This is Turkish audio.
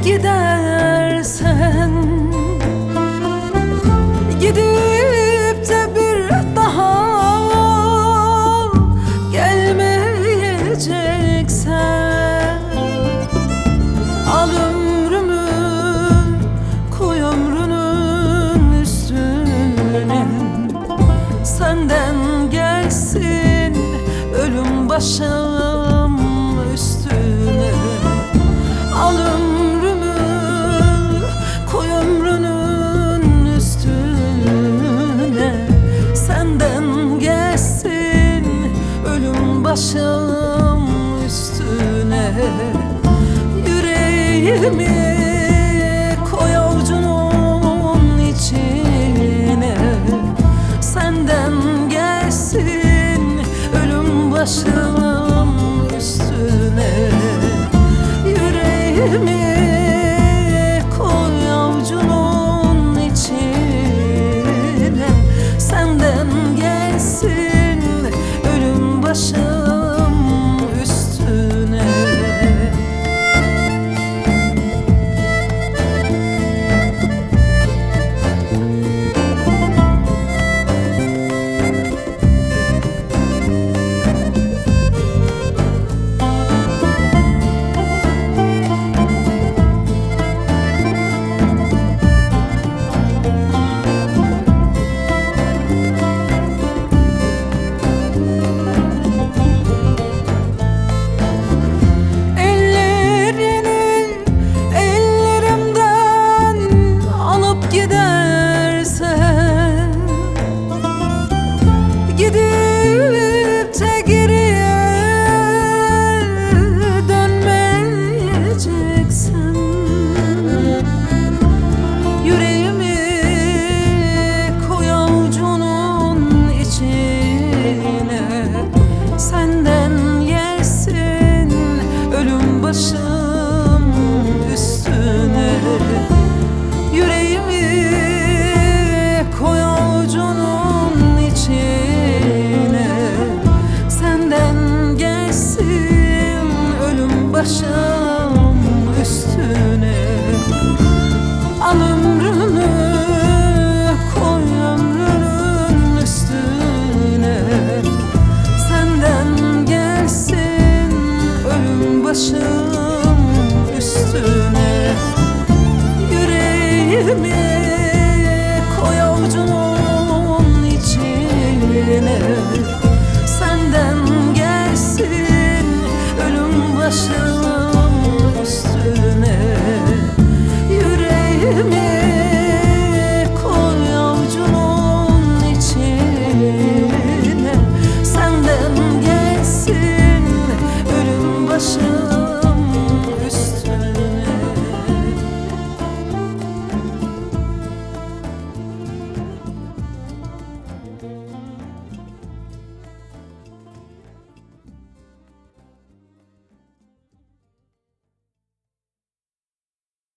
gidersen, gidip de bir daha gelmeyeceksen, al ömrümü koy ömrünün üstüne. Senden gelsin ölüm başım üstüne. Al ömrümü koy ömrünün üstüne. Senden gelsin ölüm başım üstüne. Yüreğimi koy avucunun içine. Senden gelsin ölüm başım üstüne. Yüreğimi koy avucunun içine. Senden gelsin ölüm başım üstüne. Gidersen, gidip de geriye dönmeyeceksen, yüreğimi koy avucunun içine. Senden gelsin ölüm başım üstüne. Yüreğimi koy avucunun içine. Senden gelsin ölüm başım üstüne. Al ömrümü